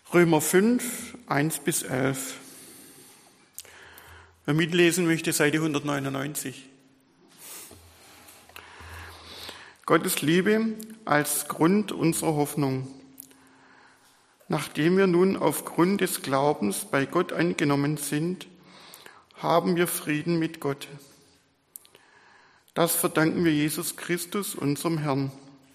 Römer 5, 1-11. Wer mitlesen möchte, Seite 199. Gottes Liebe als Grund unserer Hoffnung. Nachdem wir nun aufgrund des Glaubens bei Gott angenommen sind, haben wir Frieden mit Gott. Das verdanken wir Jesus Christus, unserem Herrn.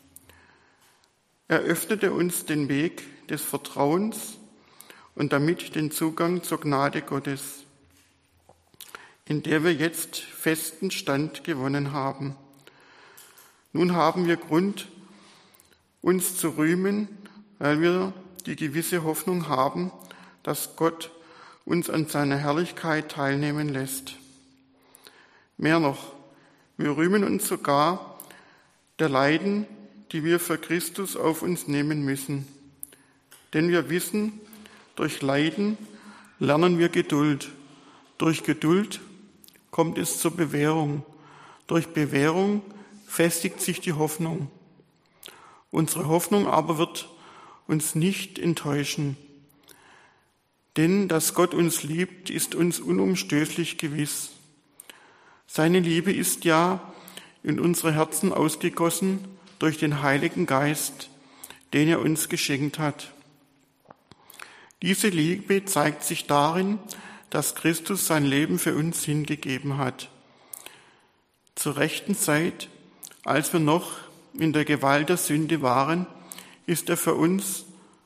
Er öffnete uns den Weg des Vertrauens und damit den Zugang zur Gnade Gottes, in der wir jetzt festen Stand gewonnen haben. Nun haben wir Grund, uns zu rühmen, weil wir die gewisse Hoffnung haben, dass Gott uns an seiner Herrlichkeit teilnehmen lässt. Mehr noch, wir rühmen uns sogar der Leiden, die wir für Christus auf uns nehmen müssen. Denn wir wissen, durch Leiden lernen wir Geduld. Durch Geduld kommt es zur Bewährung. Durch Bewährung festigt sich die Hoffnung. Unsere Hoffnung aber wird uns nicht enttäuschen. Denn dass Gott uns liebt, ist uns unumstößlich gewiss. Seine Liebe ist ja in unsere Herzen ausgegossen durch den Heiligen Geist, den er uns geschenkt hat. Diese Liebe zeigt sich darin, dass Christus sein Leben für uns hingegeben hat. Zur rechten Zeit, als wir noch in der Gewalt der Sünde waren, ist er für uns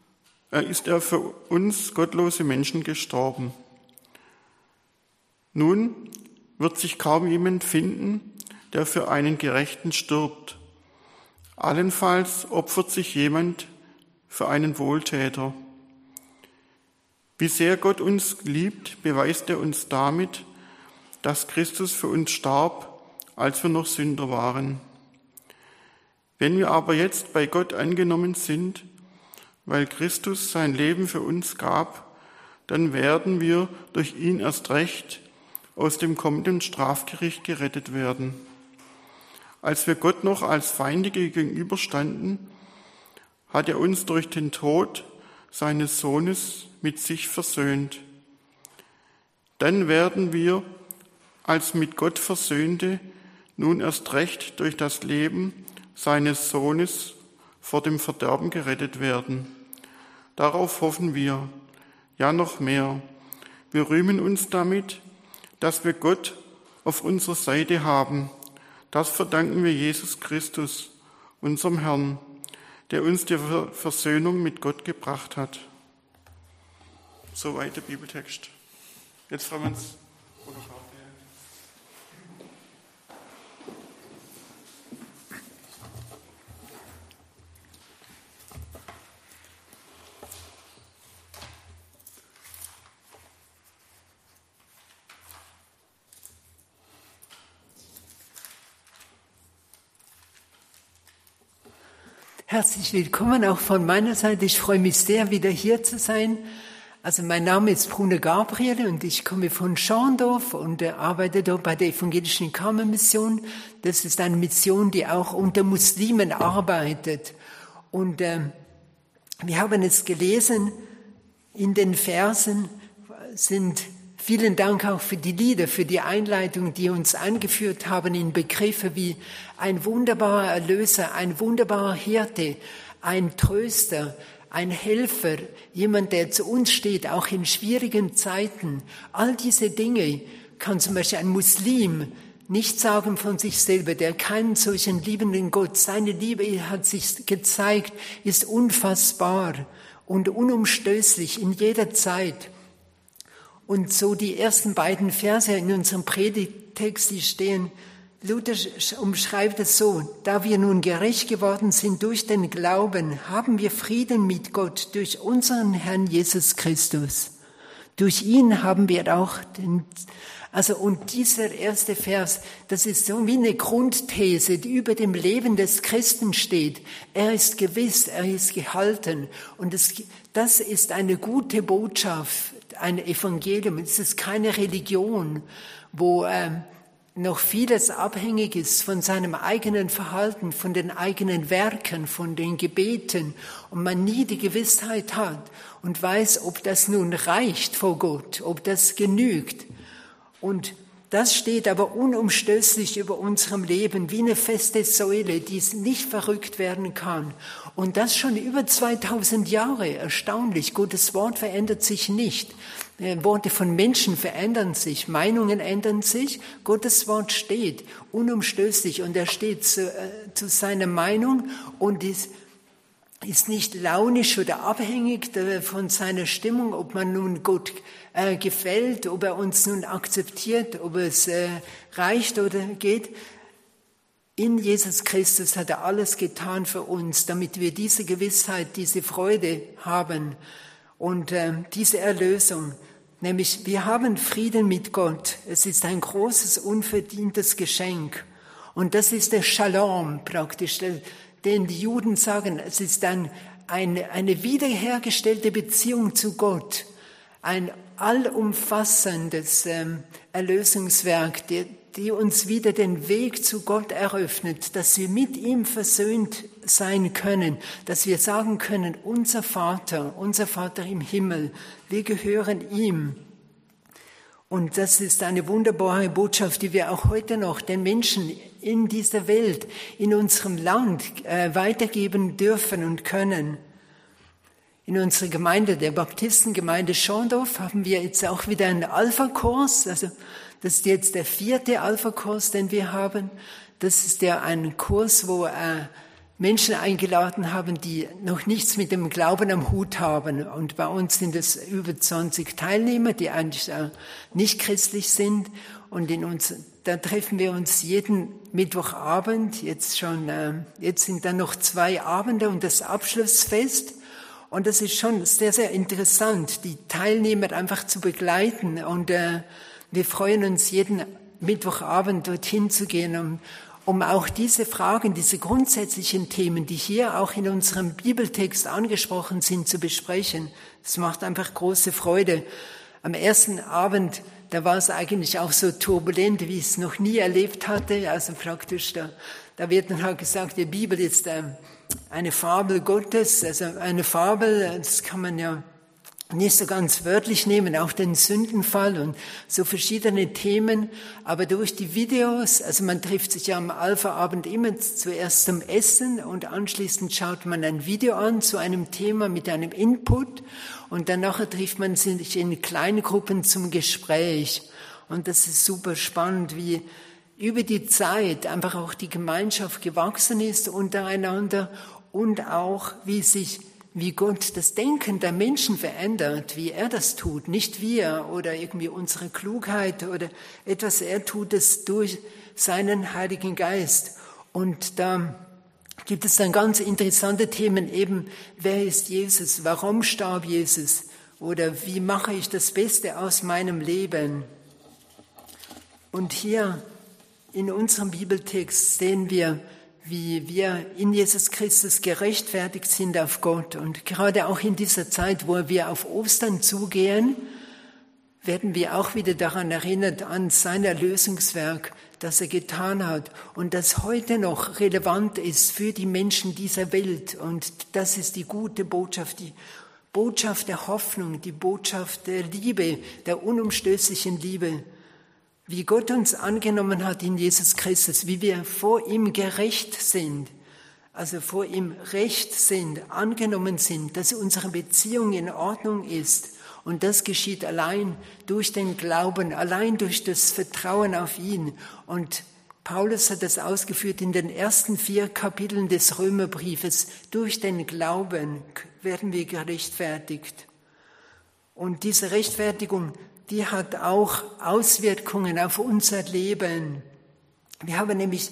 gottlose Menschen gestorben. Nun wird sich kaum jemand finden, der für einen Gerechten stirbt. Allenfalls opfert sich jemand für einen Wohltäter. Wie sehr Gott uns liebt, beweist er uns damit, dass Christus für uns starb, als wir noch Sünder waren. Wenn wir aber jetzt bei Gott angenommen sind, weil Christus sein Leben für uns gab, dann werden wir durch ihn erst recht aus dem kommenden Strafgericht gerettet werden. Als wir Gott noch als Feinde gegenüberstanden, hat er uns durch den Tod seines Sohnes mit sich versöhnt. Dann werden wir als mit Gott Versöhnte nun erst recht durch das Leben seines Sohnes vor dem Verderben gerettet werden. Darauf hoffen wir, ja noch mehr. Wir rühmen uns damit, dass wir Gott auf unserer Seite haben. Das verdanken wir Jesus Christus, unserem Herrn, der uns die Versöhnung mit Gott gebracht hat. Soweit der Bibeltext. Jetzt fragen wir uns, Herzlich willkommen auch von meiner Seite. Ich freue mich sehr, wieder hier zu sein. Also mein Name ist Brune Gabriele und ich komme von Schorndorf und arbeite dort bei der Evangelischen Karmelmission. Das ist eine Mission, die auch unter Muslimen arbeitet. Und wir haben es gelesen, in den Versen sind vielen Dank auch für die Lieder, für die Einleitung, die uns eingeführt haben in Begriffe wie ein wunderbarer Erlöser, ein wunderbarer Hirte, ein Tröster, ein Helfer, jemand, der zu uns steht, auch in schwierigen Zeiten. All diese Dinge kann zum Beispiel ein Muslim nicht sagen von sich selber, der keinen solchen liebenden Gott, seine Liebe hat sich gezeigt, ist unfassbar und unumstößlich in jeder Zeit. Und so die ersten beiden Verse in unserem Predigttext, die stehen, Luther umschreibt es so: Da wir nun gerecht geworden sind durch den Glauben, haben wir Frieden mit Gott durch unseren Herrn Jesus Christus. Durch ihn haben wir auch und dieser erste Vers, das ist so wie eine Grundthese, die über dem Leben des Christen steht. Er ist gewiss, er ist gehalten. Und das ist eine gute Botschaft, ein Evangelium. Es ist keine Religion, wo noch vieles abhängig ist von seinem eigenen Verhalten, von den eigenen Werken, von den Gebeten und man nie die Gewissheit hat und weiß, ob das nun reicht vor Gott, ob das genügt. Und das steht aber unumstößlich über unserem Leben wie eine feste Säule, die nicht verrückt werden kann. Und das schon über 2000 Jahre, erstaunlich. Gottes Wort verändert sich nicht. Worte von Menschen verändern sich, Meinungen ändern sich. Gottes Wort steht unumstößlich und er steht zu seiner Meinung und ist nicht launisch oder abhängig von seiner Stimmung, ob man nun Gott gefällt, ob er uns nun akzeptiert, ob es reicht oder geht. In Jesus Christus hat er alles getan für uns, damit wir diese Gewissheit, diese Freude haben und diese Erlösung. Nämlich, wir haben Frieden mit Gott. Es ist ein großes, unverdientes Geschenk. Und das ist der Shalom praktisch, den die Juden sagen, es ist eine wiederhergestellte Beziehung zu Gott, ein allumfassendes Erlösungswerk, die uns wieder den Weg zu Gott eröffnet, dass wir mit ihm versöhnt sein können, dass wir sagen können, unser Vater im Himmel, wir gehören ihm. Und das ist eine wunderbare Botschaft, die wir auch heute noch den Menschen in dieser Welt, in unserem Land weitergeben dürfen und können. In unserer Gemeinde, der Baptistengemeinde Schorndorf, haben wir jetzt auch wieder einen Alpha-Kurs. Also das ist jetzt der 4. Alpha-Kurs, den wir haben. Das ist ja ein Kurs, wo Menschen eingeladen haben, die noch nichts mit dem Glauben am Hut haben. Und bei uns sind es über 20 Teilnehmer, die eigentlich nicht christlich sind. Und da treffen wir uns jeden Mittwochabend. Jetzt sind dann noch 2 Abende und das Abschlussfest. Und das ist schon sehr, sehr interessant, die Teilnehmer einfach zu begleiten. Und wir freuen uns, jeden Mittwochabend dorthin zu gehen, um auch diese Fragen, diese grundsätzlichen Themen, die hier auch in unserem Bibeltext angesprochen sind, zu besprechen. Das macht einfach große Freude. Am ersten Abend, da war es eigentlich auch so turbulent, wie ich es noch nie erlebt hatte. Also praktisch, da wird dann halt gesagt, die Bibel ist eine Fabel Gottes, also eine Fabel, das kann man ja nicht so ganz wörtlich nehmen, auch den Sündenfall und so verschiedene Themen, aber durch die Videos, also man trifft sich ja am Alpha-Abend immer zuerst zum Essen und anschließend schaut man ein Video an zu einem Thema mit einem Input und dann nachher trifft man sich in Kleingruppen zum Gespräch und das ist super spannend, wie über die Zeit einfach auch die Gemeinschaft gewachsen ist untereinander und auch wie Gott das Denken der Menschen verändert, wie er das tut, nicht wir oder irgendwie unsere Klugheit oder etwas, er tut es durch seinen Heiligen Geist. Und da gibt es dann ganz interessante Themen eben, wer ist Jesus, warum starb Jesus oder wie mache ich das Beste aus meinem Leben. Und hier in unserem Bibeltext sehen wir, wie wir in Jesus Christus gerechtfertigt sind auf Gott. Und gerade auch in dieser Zeit, wo wir auf Ostern zugehen, werden wir auch wieder daran erinnert, an sein Erlösungswerk, das er getan hat und das heute noch relevant ist für die Menschen dieser Welt. Und das ist die gute Botschaft, die Botschaft der Hoffnung, die Botschaft der Liebe, der unumstößlichen Liebe. Wie Gott uns angenommen hat in Jesus Christus, wie wir vor ihm gerecht sind, also vor ihm recht sind, angenommen sind, dass unsere Beziehung in Ordnung ist. Und das geschieht allein durch den Glauben, allein durch das Vertrauen auf ihn. Und Paulus hat das ausgeführt in den ersten 4 Kapiteln des Römerbriefes. Durch den Glauben werden wir gerechtfertigt. Und diese Rechtfertigung, die hat auch Auswirkungen auf unser Leben. Wir haben nämlich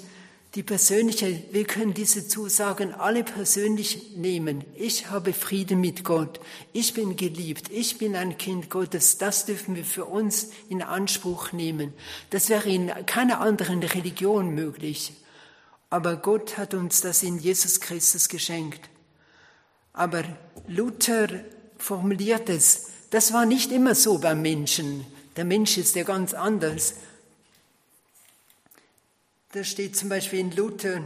wir können diese Zusagen alle persönlich nehmen. Ich habe Frieden mit Gott. Ich bin geliebt. Ich bin ein Kind Gottes. Das dürfen wir für uns in Anspruch nehmen. Das wäre in keiner anderen Religion möglich. Aber Gott hat uns das in Jesus Christus geschenkt. Aber Luther formuliert es, das war nicht immer so beim Menschen. Der Mensch ist ja ganz anders. da steht zum Beispiel in Luther,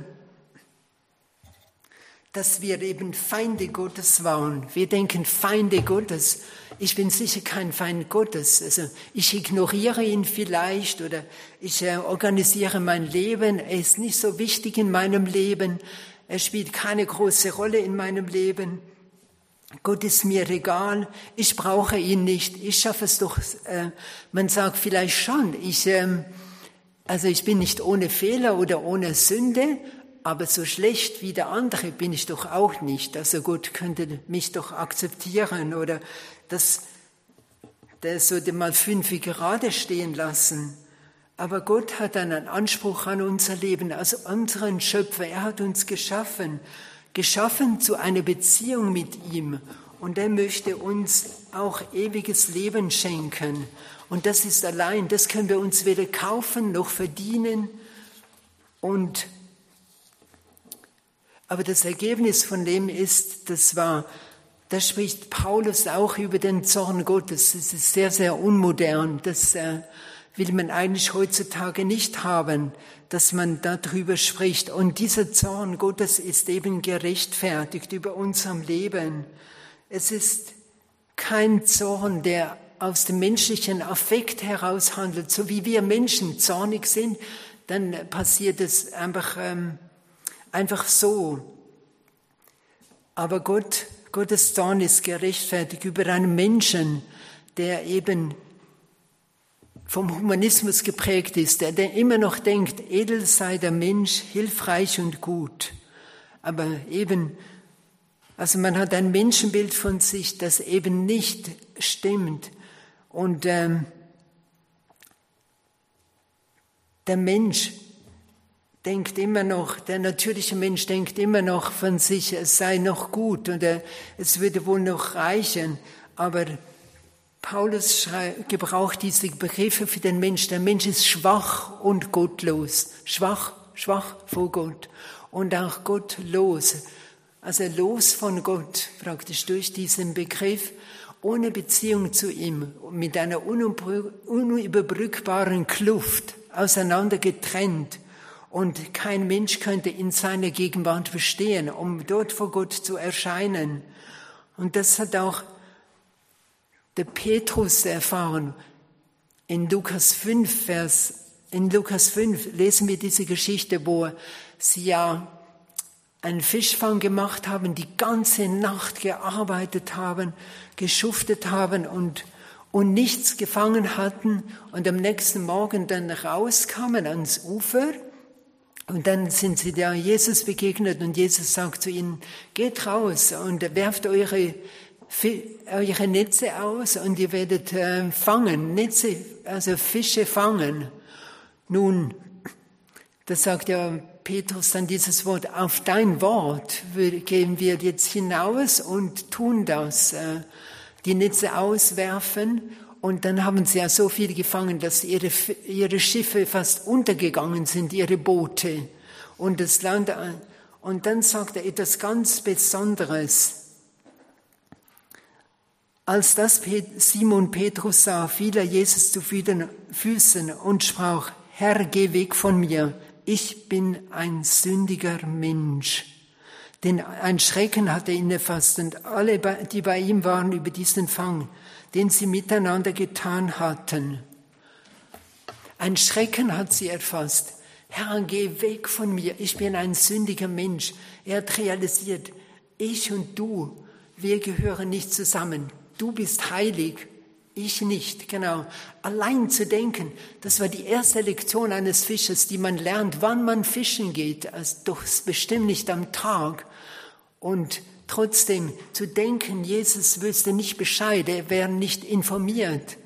dass wir eben Feinde Gottes waren. Wir denken Feinde Gottes. Ich bin sicher kein Feind Gottes. Also ich ignoriere ihn vielleicht oder ich organisiere mein Leben. Er ist nicht so wichtig in meinem Leben. Er spielt keine große Rolle in meinem Leben. Gott ist mir egal. Ich brauche ihn nicht. Ich schaffe es doch. Man sagt vielleicht schon, ich bin nicht ohne Fehler oder ohne Sünde, aber so schlecht wie der andere bin ich doch auch nicht. Also Gott könnte mich doch akzeptieren oder der sollte mal 5 gerade stehen lassen. Aber Gott hat einen Anspruch an unser Leben, also unseren Schöpfer. Er hat uns geschaffen zu einer Beziehung mit ihm. Und er möchte uns auch ewiges Leben schenken. Und das ist allein, das können wir uns weder kaufen noch verdienen. Aber das Ergebnis von dem ist, da spricht Paulus auch über den Zorn Gottes. Das ist sehr, sehr unmodern. Das will man eigentlich heutzutage nicht haben, dass man darüber spricht. Und dieser Zorn Gottes ist eben gerechtfertigt über unserem Leben. Es ist kein Zorn, der aus dem menschlichen Affekt heraus handelt. So wie wir Menschen zornig sind, dann passiert es einfach so. Aber Gottes Zorn ist gerechtfertigt über einen Menschen, der eben vom Humanismus geprägt ist, der immer noch denkt, edel sei der Mensch, hilfreich und gut. Aber eben, also man hat ein Menschenbild von sich, das eben nicht stimmt. Und der Mensch denkt immer noch, der natürliche Mensch denkt immer noch von sich, es sei noch gut oder es würde wohl noch reichen. Aber Paulus gebraucht diese Begriffe für den Mensch. Der Mensch ist schwach und gottlos. Schwach vor Gott. Und auch gottlos. Also los von Gott, praktisch durch diesen Begriff, ohne Beziehung zu ihm, mit einer unüberbrückbaren Kluft, auseinander getrennt. Und kein Mensch könnte in seiner Gegenwart bestehen, um dort vor Gott zu erscheinen. Und das hat auch der Petrus erfahren. In Lukas 5 lesen wir diese Geschichte, wo sie ja einen Fischfang gemacht haben, die ganze Nacht gearbeitet haben, geschuftet haben und nichts gefangen hatten und am nächsten Morgen dann rauskamen ans Ufer. Und dann sind sie da Jesus begegnet und Jesus sagt zu ihnen, geht raus und werft eure Netze aus und ihr werdet fangen, also Fische fangen. Nun, da sagt ja Petrus dann dieses Wort, auf dein Wort gehen wir jetzt hinaus und tun das, die Netze auswerfen. Und dann haben sie ja so viel gefangen, dass ihre Schiffe fast untergegangen sind, ihre Boote. Und das Land, und dann sagt er etwas ganz Besonderes. Als das Simon Petrus sah, fiel er Jesus zu Füßen und sprach, Herr, geh weg von mir, ich bin ein sündiger Mensch. Denn ein Schrecken hatte ihn erfasst und alle, die bei ihm waren, über diesen Fang, den sie miteinander getan hatten. Ein Schrecken hat sie erfasst. Herr, geh weg von mir, ich bin ein sündiger Mensch. Er hat realisiert, ich und du, wir gehören nicht zusammen. Du bist heilig, ich nicht, genau. Allein zu denken, das war die erste Lektion eines Fischers, die man lernt, wann man fischen geht, also doch bestimmt nicht am Tag. Und trotzdem zu denken, Jesus wüsste nicht Bescheid, er wäre nicht informiert.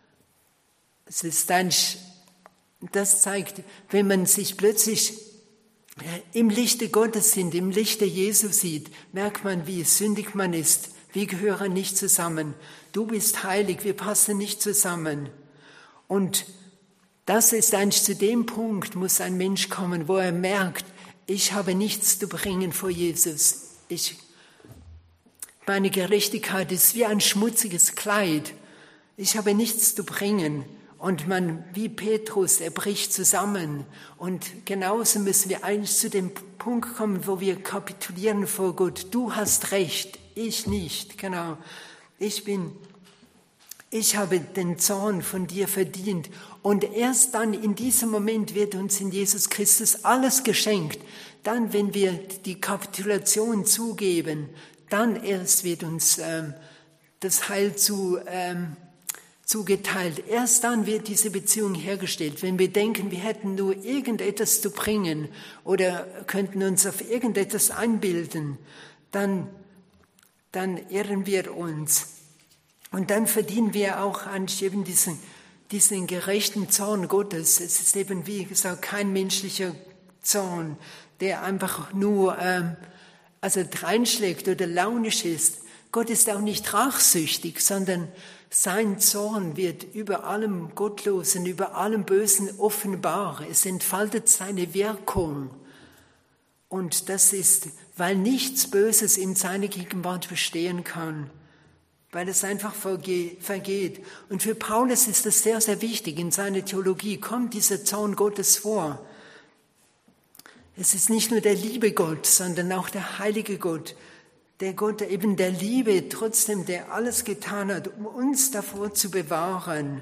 Das zeigt, wenn man sich plötzlich im Lichte Gottes im Lichte Jesu sieht, merkt man, wie sündig man ist. Wir gehören nicht zusammen. Du bist heilig, wir passen nicht zusammen. Und das ist eigentlich zu dem Punkt, muss ein Mensch kommen, wo er merkt, ich habe nichts zu bringen vor Jesus. Meine Gerechtigkeit ist wie ein schmutziges Kleid. Ich habe nichts zu bringen. Und wie Petrus, er bricht zusammen. Und genauso müssen wir eigentlich zu dem Punkt kommen, wo wir kapitulieren vor Gott. Du hast recht, ich nicht. Genau. Ich habe den Zorn von dir verdient. Und erst dann in diesem Moment wird uns in Jesus Christus alles geschenkt. Dann, wenn wir die Kapitulation zugeben, dann erst wird uns das Heil zugeteilt. Erst dann wird diese Beziehung hergestellt. Wenn wir denken, wir hätten nur irgendetwas zu bringen oder könnten uns auf irgendetwas einbilden, dann irren wir uns. Und dann verdienen wir auch eigentlich eben diesen gerechten Zorn Gottes. Es ist eben, wie gesagt, kein menschlicher Zorn, der einfach nur dreinschlägt oder launisch ist. Gott ist auch nicht rachsüchtig, sondern sein Zorn wird über allem Gottlosen, über allem Bösen offenbar. Es entfaltet seine Wirkung. Und das ist, weil nichts Böses in seiner Gegenwart bestehen kann, weil es einfach vergeht. Und für Paulus ist das sehr, sehr wichtig. In seiner Theologie kommt dieser Zorn Gottes vor. Es ist nicht nur der liebe Gott, sondern auch der heilige Gott. Der Gott eben der Liebe, trotzdem, der alles getan hat, um uns davor zu bewahren.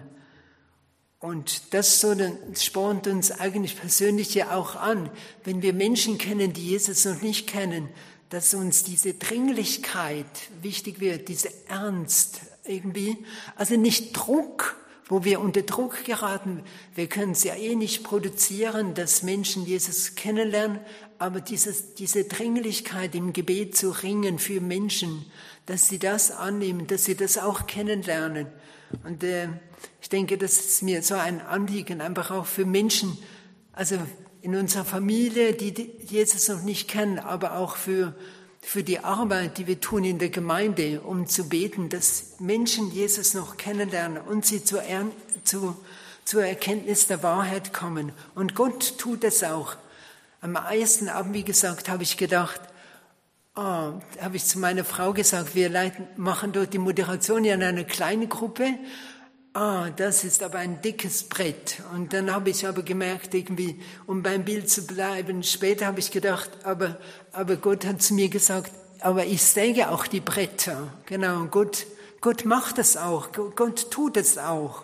Und das spornt uns eigentlich persönlich ja auch an, wenn wir Menschen kennen, die Jesus noch nicht kennen, dass uns diese Dringlichkeit wichtig wird, diese Ernst irgendwie, also nicht Druck, wo wir unter Druck geraten. Wir können es ja nicht produzieren, dass Menschen Jesus kennenlernen, aber diese Dringlichkeit im Gebet zu ringen für Menschen, dass sie das annehmen, dass sie das auch kennenlernen. Und ich denke, das ist mir so ein Anliegen, einfach auch für Menschen, also in unserer Familie, die Jesus noch nicht kennen, aber auch für die Arbeit, die wir tun in der Gemeinde, um zu beten, dass Menschen Jesus noch kennenlernen und sie zur Erkenntnis der Wahrheit kommen. Und Gott tut es auch. Am ersten Abend, wie gesagt, habe ich gedacht, habe ich zu meiner Frau gesagt, wir machen dort die Moderation in einer kleinen Gruppe. Das ist aber ein dickes Brett. Und dann habe ich aber gemerkt, irgendwie, um beim Bild zu bleiben, später habe ich gedacht, aber Gott hat zu mir gesagt, aber ich säge auch die Bretter. Genau, Gott macht es auch, Gott tut es auch.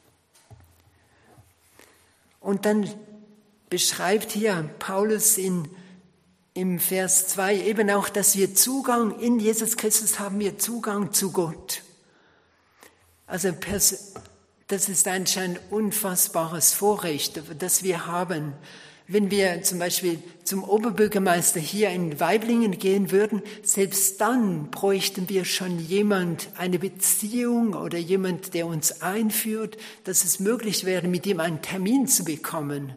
Und dann beschreibt hier Paulus im Vers 2 eben auch, dass wir Zugang, in Jesus Christus haben wir Zugang zu Gott. Also das ist eigentlich ein unfassbares Vorrecht, das wir haben. Wenn wir zum Beispiel zum Oberbürgermeister hier in Waiblingen gehen würden, selbst dann bräuchten wir schon eine Beziehung oder jemand, der uns einführt, dass es möglich wäre, mit ihm einen Termin zu bekommen.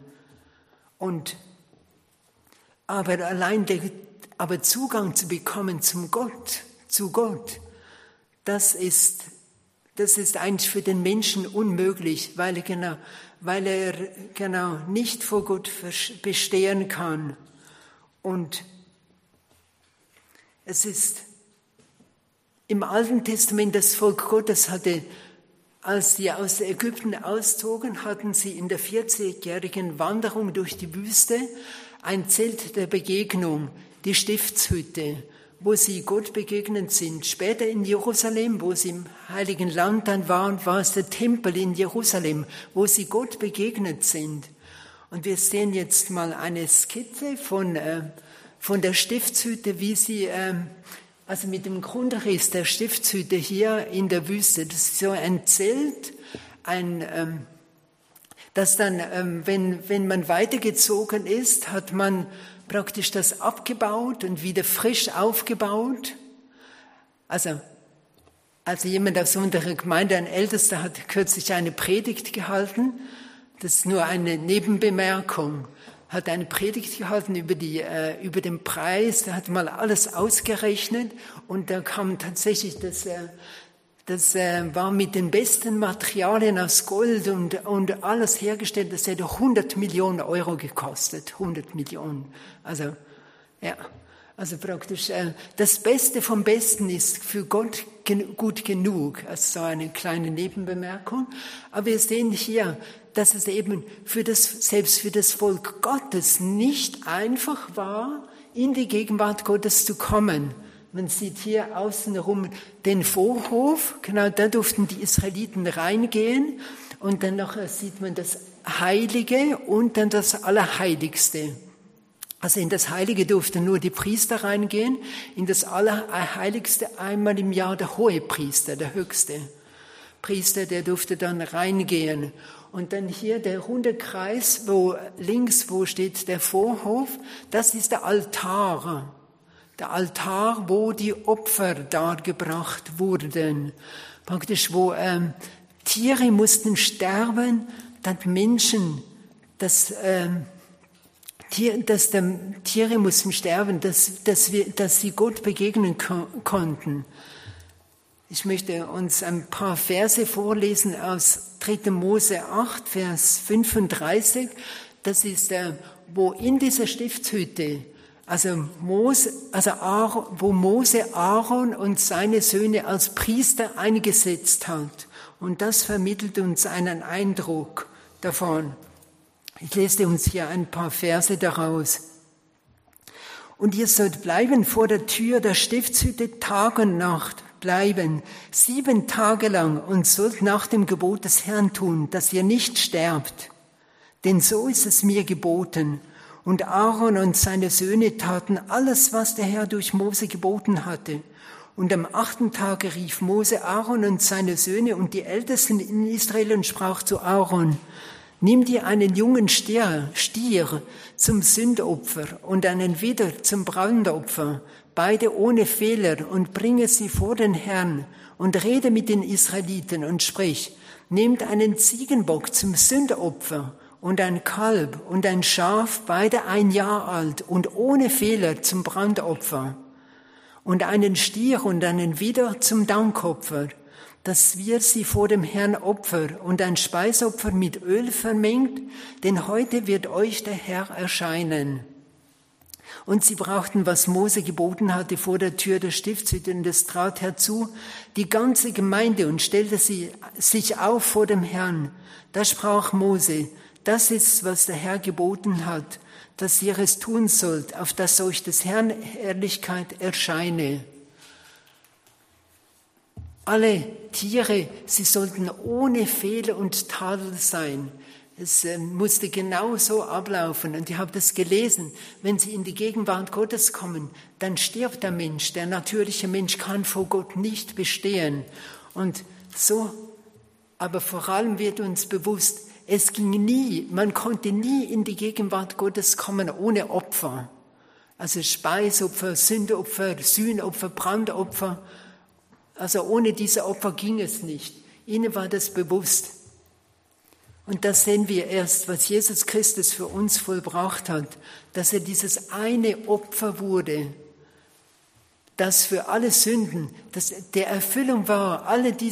Aber Zugang zu bekommen zu Gott, das ist eigentlich für den Menschen unmöglich, weil er nicht vor Gott bestehen kann. Und es ist im Alten Testament, das Volk Gottes hatte, als sie aus Ägypten auszogen, hatten sie in der 40-jährigen Wanderung durch die Wüste ein Zelt der Begegnung, die Stiftshütte, wo sie Gott begegnet sind. Später in Jerusalem, wo sie im Heiligen Land dann waren, war es der Tempel in Jerusalem, wo sie Gott begegnet sind. Und wir sehen jetzt mal eine Skizze von der Stiftshütte, wie sie, also mit dem Grundriss der Stiftshütte hier in der Wüste. Das ist so ein Zelt, das dann, wenn man weitergezogen ist, hat man praktisch das abgebaut und wieder frisch aufgebaut. Also jemand aus unserer Gemeinde, ein Ältester, hat kürzlich eine Predigt gehalten. Das ist nur eine Nebenbemerkung. Hat eine Predigt gehalten über den Preis. Da hat mal alles ausgerechnet und da kam tatsächlich das war mit den besten Materialien aus Gold und alles hergestellt. Das hätte 100 Millionen Euro gekostet. 100 Millionen. Also, ja. Also praktisch das Beste vom Besten ist für Gott gut genug. Also so eine kleine Nebenbemerkung. Aber wir sehen hier, dass es eben selbst für das Volk Gottes nicht einfach war, in die Gegenwart Gottes zu kommen. Man sieht hier außenrum den Vorhof, genau da durften die Israeliten reingehen. Und dann nachher sieht man das Heilige und dann das Allerheiligste. Also in das Heilige durften nur die Priester reingehen, in das Allerheiligste einmal im Jahr der Hohepriester, der höchste Priester, der durfte dann reingehen. Und dann hier der runde Kreis, wo steht der Vorhof, das ist der Altar. Der Altar, wo die Opfer dargebracht wurden. Praktisch, wo Tiere mussten sterben, damit Menschen, Tiere mussten sterben, dass sie Gott begegnen konnten. Ich möchte uns ein paar Verse vorlesen aus 3. Mose 8, Vers 35. Das ist, wo in dieser Stiftshütte, wo Mose Aaron und seine Söhne als Priester eingesetzt hat. Und das vermittelt uns einen Eindruck davon. Ich lese uns hier ein paar Verse daraus. Und ihr sollt bleiben vor der Tür der Stiftshütte Tag und Nacht, bleiben 7 Tage lang und sollt nach dem Gebot des Herrn tun, dass ihr nicht sterbt. Denn so ist es mir geboten. Und Aaron und seine Söhne taten alles, was der Herr durch Mose geboten hatte. Und am 8. Tage rief Mose Aaron und seine Söhne und die Ältesten in Israel und sprach zu Aaron: Nimm dir einen jungen Stier zum Sündopfer und einen Widder zum Brandopfer, beide ohne Fehler, und bringe sie vor den Herrn und rede mit den Israeliten und sprich: Nehmt einen Ziegenbock zum Sündopfer und ein Kalb und ein Schaf, beide 1 Jahr alt und ohne Fehler zum Brandopfer, und einen Stier und einen Widder zum Dankopfer, dass wir sie vor dem Herrn opfern und ein Speisopfer mit Öl vermengt, denn heute wird euch der Herr erscheinen. Und sie brachten, was Mose geboten hatte, vor der Tür der Stiftshütte, und es trat herzu die ganze Gemeinde und stellte sich auf vor dem Herrn. Da sprach Mose: Das ist, was der Herr geboten hat, dass ihr es tun sollt, auf dass euch des Herrn Herrlichkeit erscheine. Alle Tiere, sie sollten ohne Fehler und Tadel sein. Es musste genau so ablaufen. Und ich habe das gelesen. Wenn sie in die Gegenwart Gottes kommen, dann stirbt der Mensch. Der natürliche Mensch kann vor Gott nicht bestehen. Und so, aber vor allem wird uns bewusst, man konnte nie in die Gegenwart Gottes kommen ohne Opfer. Also Speisopfer, Sündopfer, Sühnopfer, Brandopfer. Also ohne diese Opfer ging es nicht. Ihnen war das bewusst. Und das sehen wir erst, was Jesus Christus für uns vollbracht hat, dass er dieses eine Opfer wurde, das für alle Sünden, das der Erfüllung war,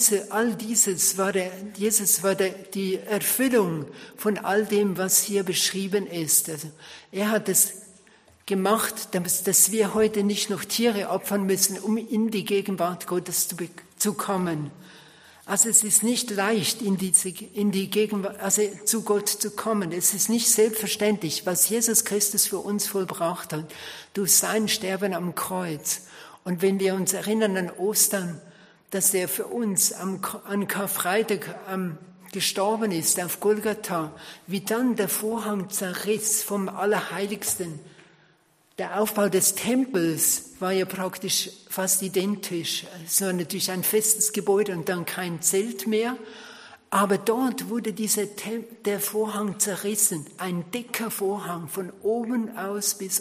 Jesus war die Erfüllung von all dem, was hier beschrieben ist. Also er hat es gemacht, dass wir heute nicht noch Tiere opfern müssen, um in die Gegenwart Gottes zu kommen. Also es ist nicht leicht, in die Gegenwart, also zu Gott zu kommen. Es ist nicht selbstverständlich, was Jesus Christus für uns vollbracht hat, durch sein Sterben am Kreuz. Und wenn wir uns erinnern an Ostern, dass er für uns an Karfreitag gestorben ist auf Golgatha, wie dann der Vorhang zerriss vom Allerheiligsten. Der Aufbau des Tempels war ja praktisch fast identisch. Es war natürlich ein festes Gebäude und dann kein Zelt mehr. Aber dort wurde der Vorhang zerrissen. Ein dicker Vorhang von unten aus bis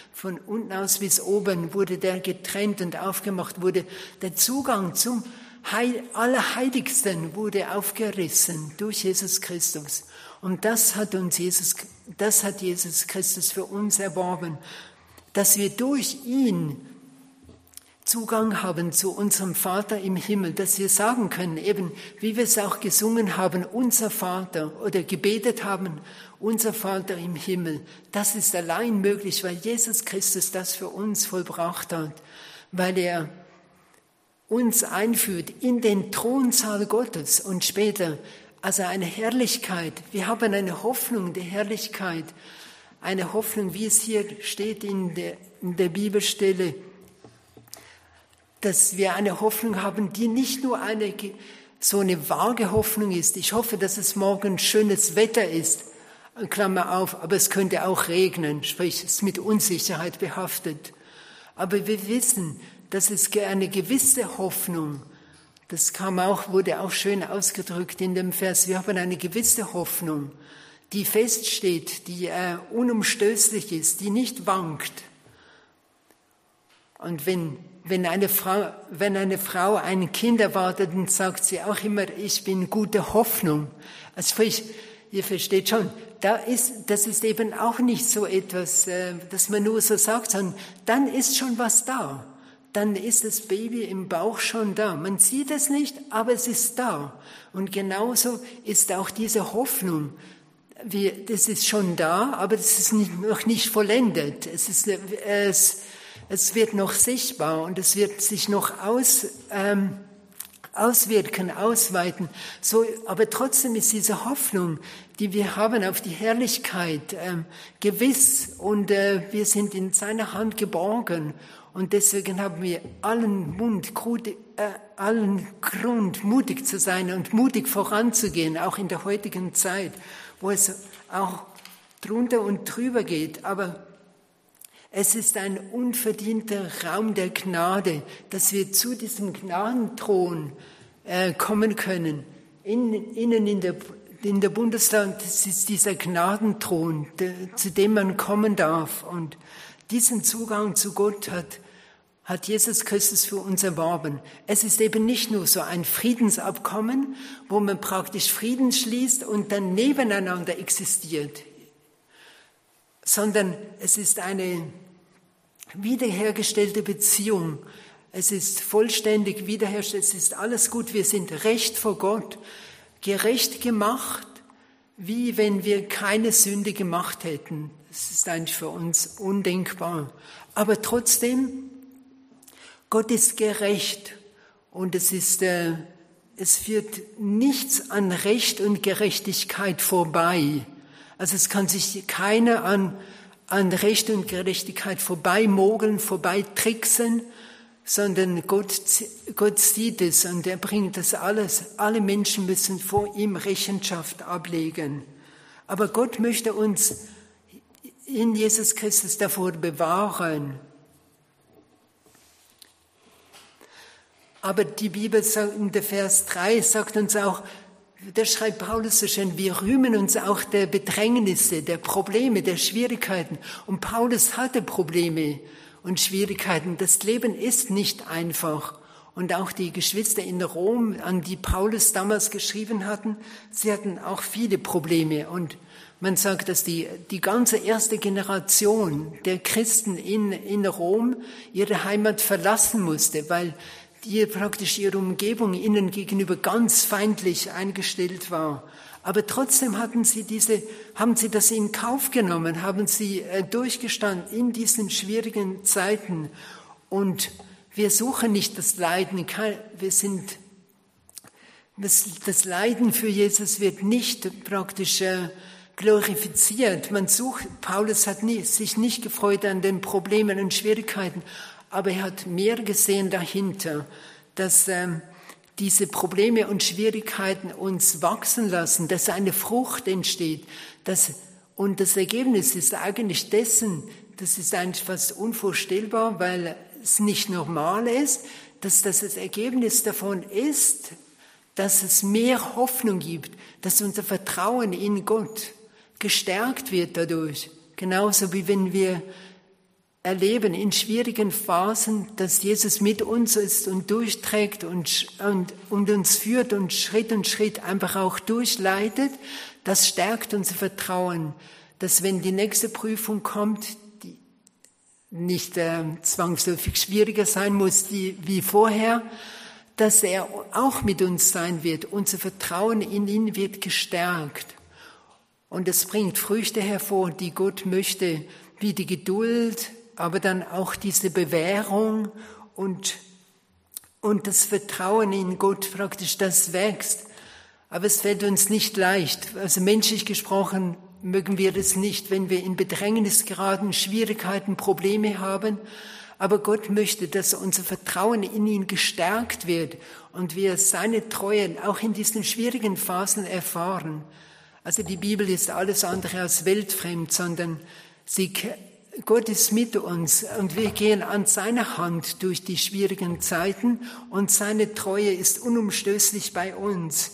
oben wurde der getrennt und aufgemacht, wurde der Zugang zum Allerheiligsten wurde aufgerissen durch Jesus Christus. Und das hat Jesus Christus für uns erworben, dass wir durch ihn Zugang haben zu unserem Vater im Himmel, dass wir sagen können, eben wie wir es auch gesungen haben, unser Vater oder gebetet haben, unser Vater im Himmel. Das ist allein möglich, weil Jesus Christus das für uns vollbracht hat, weil er uns einführt in den Thronsaal Gottes und später, also eine Herrlichkeit. Wir haben eine Hoffnung der Herrlichkeit, eine Hoffnung, wie es hier steht in der Bibelstelle, dass wir eine Hoffnung haben, die nicht nur so eine vage Hoffnung ist. Ich hoffe, dass es morgen schönes Wetter ist, Klammer auf, aber es könnte auch regnen, sprich, es ist mit Unsicherheit behaftet. Aber wir wissen, dass es eine gewisse Hoffnung, das wurde auch schön ausgedrückt in dem Vers, wir haben eine gewisse Hoffnung, die feststeht, die unumstößlich ist, die nicht wankt. Und wenn eine Frau ein Kind erwartet, dann sagt sie auch immer, ich bin gute Hoffnung. Also sprich, ihr versteht schon, das ist eben auch nicht so etwas, dass man nur so sagt, sondern dann ist schon was da. Dann ist das Baby im Bauch schon da. Man sieht es nicht, aber es ist da. Und genauso ist auch diese Hoffnung. Das ist schon da, aber das ist noch nicht vollendet. Es wird noch sichtbar und es wird sich noch auswirken, ausweiten. So, aber trotzdem ist diese Hoffnung, die wir haben auf die Herrlichkeit, gewiss und wir sind in seiner Hand geborgen. Und deswegen haben wir allen Grund, mutig zu sein und mutig voranzugehen, auch in der heutigen Zeit, wo es auch drunter und drüber geht. Aber es ist ein unverdienter Raum der Gnade, dass wir zu diesem Gnadenthron kommen können. Innen in der Bundesland, das ist dieser Gnadenthron, zu dem man kommen darf. Und diesen Zugang zu Gott hat Jesus Christus für uns erworben. Es ist eben nicht nur so ein Friedensabkommen, wo man praktisch Frieden schließt und dann nebeneinander existiert, sondern es ist eine wiederhergestellte Beziehung. Es ist vollständig wiederhergestellt, es ist alles gut, wir sind recht vor Gott, gerecht gemacht, wie wenn wir keine Sünde gemacht hätten. Das ist eigentlich für uns undenkbar. Aber trotzdem, Gott ist gerecht und es führt nichts an Recht und Gerechtigkeit vorbei. Also es kann sich keiner an Recht und Gerechtigkeit vorbeimogeln, vorbeitricksen, sondern Gott sieht es und er bringt das alles. Alle Menschen müssen vor ihm Rechenschaft ablegen. Aber Gott möchte uns in Jesus Christus davor bewahren. Aber die Bibel sagt, in der Vers 3 sagt uns auch, da schreibt Paulus so schön, wir rühmen uns auch der Bedrängnisse, der Probleme, der Schwierigkeiten. Und Paulus hatte Probleme und Schwierigkeiten. Das Leben ist nicht einfach. Und auch die Geschwister in Rom, an die Paulus damals geschrieben hatten, sie hatten auch viele Probleme. Und man sagt, dass die ganze erste Generation der Christen in Rom ihre Heimat verlassen musste, weil praktisch ihre Umgebung ihnen gegenüber ganz feindlich eingestellt war. Aber trotzdem haben sie das in Kauf genommen, haben sie durchgestanden in diesen schwierigen Zeiten. Und wir suchen nicht das Leiden. Das Leiden für Jesus wird nicht praktisch glorifiziert. Paulus hat sich nicht gefreut an den Problemen und Schwierigkeiten, aber er hat mehr gesehen dahinter, dass diese Probleme und Schwierigkeiten uns wachsen lassen, dass eine Frucht entsteht. Und das Ergebnis ist eigentlich dessen, das ist eigentlich fast unvorstellbar, weil es nicht normal ist, dass das Ergebnis davon ist, dass es mehr Hoffnung gibt, dass unser Vertrauen in Gott gestärkt wird dadurch. Genauso wie wenn wir erleben in schwierigen Phasen, dass Jesus mit uns ist und durchträgt und uns führt und Schritt einfach auch durchleitet. Das stärkt unser Vertrauen, dass wenn die nächste Prüfung kommt, nicht zwangsläufig schwieriger sein muss wie vorher, dass er auch mit uns sein wird. Unser Vertrauen in ihn wird gestärkt. Und es bringt Früchte hervor, die Gott möchte, wie die Geduld, aber dann auch diese Bewährung und das Vertrauen in Gott praktisch, das wächst. Aber es fällt uns nicht leicht. Also menschlich gesprochen mögen wir das nicht, wenn wir in Bedrängnis geraten, Schwierigkeiten, Probleme haben. Aber Gott möchte, dass unser Vertrauen in ihn gestärkt wird und wir seine Treue auch in diesen schwierigen Phasen erfahren. Also die Bibel ist alles andere als weltfremd, sondern Gott ist mit uns und wir gehen an seiner Hand durch die schwierigen Zeiten und seine Treue ist unumstößlich bei uns.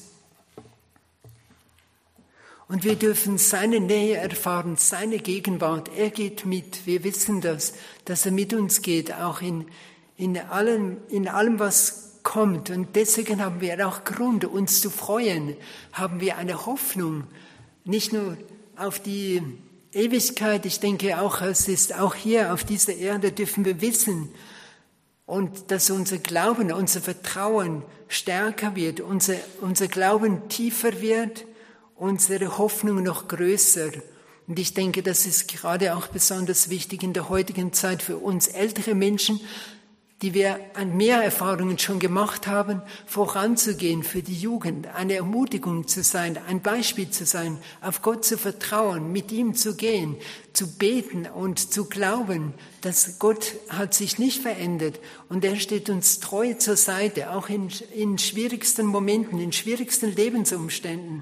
Und wir dürfen seine Nähe erfahren, seine Gegenwart. Er geht mit. Wir wissen das, dass er mit uns geht, auch in allem, was kommt. Und deswegen haben wir auch Grund, uns zu freuen. Haben wir eine Hoffnung, nicht nur auf die Ewigkeit. Ich denke auch, es ist auch hier auf dieser Erde dürfen wir wissen, und dass unser Glauben, unser Vertrauen stärker wird, unser Glauben tiefer wird, unsere Hoffnung noch größer. Und ich denke, das ist gerade auch besonders wichtig in der heutigen Zeit für uns ältere Menschen, die wir an mehr Erfahrungen schon gemacht haben, voranzugehen für die Jugend, eine Ermutigung zu sein, ein Beispiel zu sein, auf Gott zu vertrauen, mit ihm zu gehen, zu beten und zu glauben, dass Gott hat sich nicht verändert und er steht uns treu zur Seite, auch in schwierigsten Momenten, in schwierigsten Lebensumständen.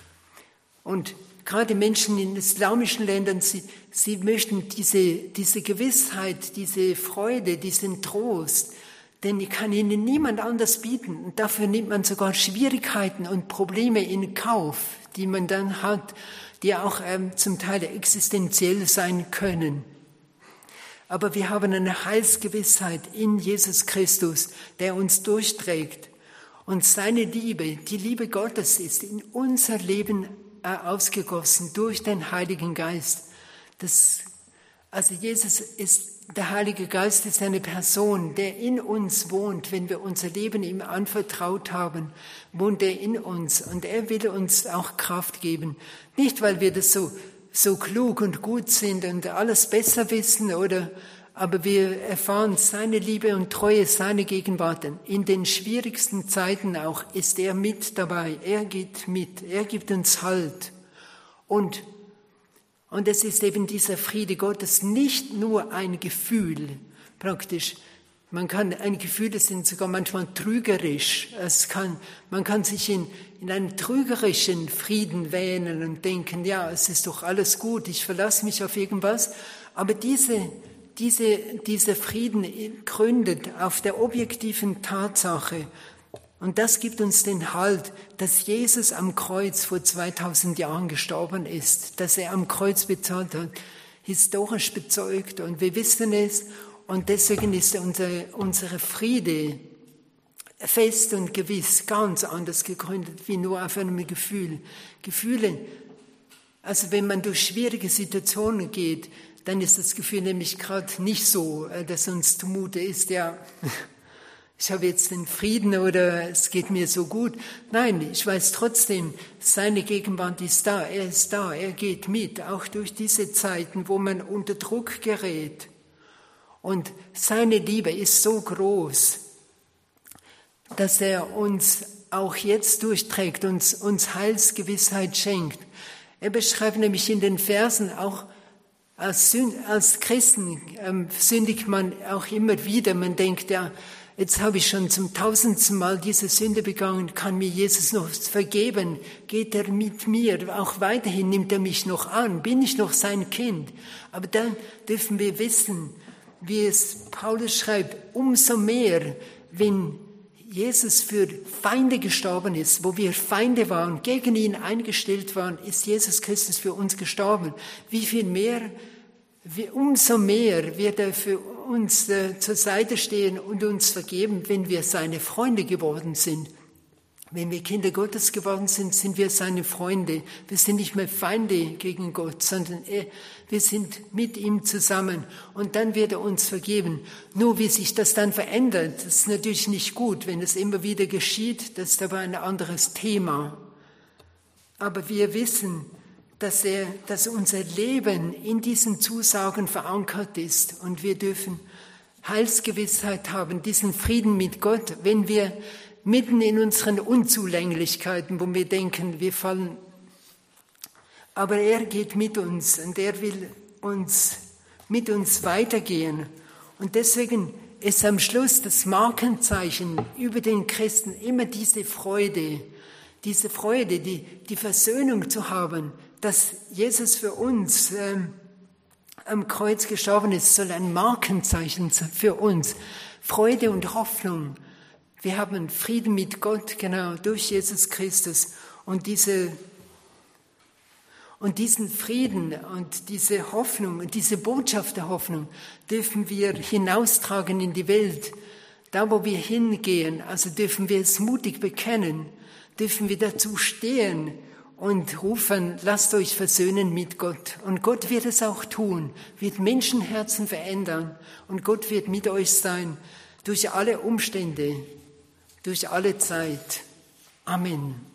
Und gerade Menschen in islamischen Ländern, sie möchten diese Gewissheit, diese Freude, diesen Trost, denn die kann ihnen niemand anders bieten. Und dafür nimmt man sogar Schwierigkeiten und Probleme in Kauf, die man dann hat, die auch zum Teil existenziell sein können. Aber wir haben eine Heilsgewissheit in Jesus Christus, der uns durchträgt. Und seine Liebe, die Liebe Gottes ist in unser Leben ausgegossen durch den Heiligen Geist. Also Jesus ist, der Heilige Geist ist eine Person, der in uns wohnt. Wenn wir unser Leben ihm anvertraut haben, wohnt er in uns und er will uns auch Kraft geben. Nicht, weil wir das so klug und gut sind und alles besser wissen, aber wir erfahren seine Liebe und Treue, seine Gegenwart. In den schwierigsten Zeiten auch ist er mit dabei. Er geht mit. Er gibt uns Halt. Und es ist eben dieser Friede Gottes nicht nur ein Gefühl, praktisch. Ein Gefühle sind sogar manchmal trügerisch. Man kann sich in einen trügerischen Frieden wähnen und denken, ja, es ist doch alles gut, ich verlasse mich auf irgendwas. Aber dieser Frieden gründet auf der objektiven Tatsache. Und das gibt uns den Halt, dass Jesus am Kreuz vor 2000 Jahren gestorben ist, dass er am Kreuz bezahlt hat, historisch bezeugt. Und wir wissen es. Und deswegen ist unsere Friede fest und gewiss, ganz anders gegründet, wie nur auf einem Gefühl. Gefühle, also wenn man durch schwierige Situationen geht, dann ist das Gefühl nämlich gerade nicht so, dass uns zumute ist, ja, ich habe jetzt den Frieden oder es geht mir so gut. Nein, ich weiß trotzdem, seine Gegenwart ist da, er geht mit, auch durch diese Zeiten, wo man unter Druck gerät. Und seine Liebe ist so groß, dass er uns auch jetzt durchträgt, uns Heilsgewissheit schenkt. Er beschreibt nämlich in den Versen auch, als Christen sündigt man auch immer wieder. Man denkt, ja, jetzt habe ich schon zum 1000. Mal diese Sünde begangen, kann mir Jesus noch vergeben? Geht er mit mir? Auch weiterhin nimmt er mich noch an? Bin ich noch sein Kind? Aber dann dürfen wir wissen, wie es Paulus schreibt, umso mehr, wenn Jesus für Feinde gestorben ist, wo wir Feinde waren, gegen ihn eingestellt waren, ist Jesus Christus für uns gestorben. Wie viel mehr, umso mehr wird er für uns zur Seite stehen und uns vergeben, wenn wir seine Freunde geworden sind. Wenn wir Kinder Gottes geworden sind, sind wir seine Freunde. Wir sind nicht mehr Feinde gegen Gott, sondern wir sind mit ihm zusammen. Und dann wird er uns vergeben. Nur wie sich das dann verändert, das ist natürlich nicht gut. Wenn es immer wieder geschieht, das ist aber ein anderes Thema. Aber wir wissen, dass unser Leben in diesen Zusagen verankert ist. Und wir dürfen Heilsgewissheit haben, diesen Frieden mit Gott, wenn wir mitten in unseren Unzulänglichkeiten, wo wir denken, wir fallen. Aber er geht mit uns und er will mit uns weitergehen. Und deswegen ist am Schluss das Markenzeichen über den Christen immer diese Freude, die Versöhnung zu haben, dass Jesus für uns am Kreuz gestorben ist, soll ein Markenzeichen für uns. Freude und Hoffnung. Wir haben Frieden mit Gott, genau, durch Jesus Christus. Und diesen Frieden und diese Hoffnung und diese Botschaft der Hoffnung dürfen wir hinaustragen in die Welt. Da, wo wir hingehen, also dürfen wir es mutig bekennen, dürfen wir dazu stehen und rufen, lasst euch versöhnen mit Gott. Und Gott wird es auch tun, wird Menschenherzen verändern. Und Gott wird mit euch sein, durch alle Umstände, durch alle Zeit. Amen.